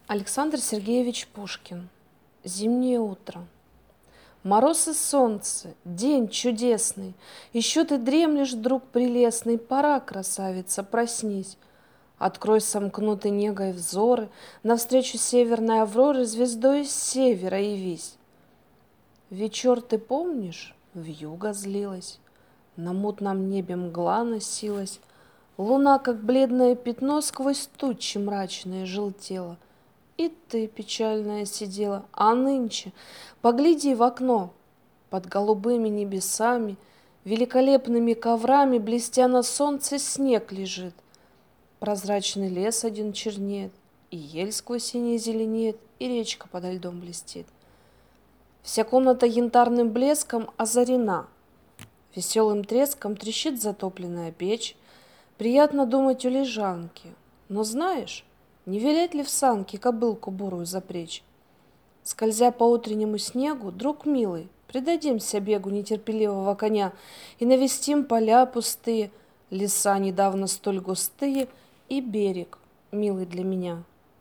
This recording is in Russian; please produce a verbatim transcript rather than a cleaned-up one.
Александр Сергеевич Пушкин. Зимнее утро. Мороз и солнце, день чудесный. Еще ты дремлешь, друг прелестный. Пора, красавица, проснись. Открой сомкнуты негой взоры, Навстречу северной авроры Звездой из севера явись. Вечер ты помнишь? Вьюга злилась, На мутном небе мгла носилась, Луна, как бледное пятно, Сквозь тучи мрачные желтела. И ты, печальная, сидела, а нынче погляди в окно. Под голубыми небесами, великолепными коврами, Блестя на солнце, снег лежит. Прозрачный лес один чернеет, и ель сквозь синей зеленеет, и речка подо льдом блестит. Вся комната янтарным блеском озарена. Веселым треском трещит затопленная печь. Приятно думать у лежанки. Но знаешь, не велеть ли в санки кобылку бурую запречь? Скользя по утреннему снегу, друг милый, предадимся бегу нетерпеливого коня и навестим поля пустые, леса недавно столь густые и берег, милый для меня.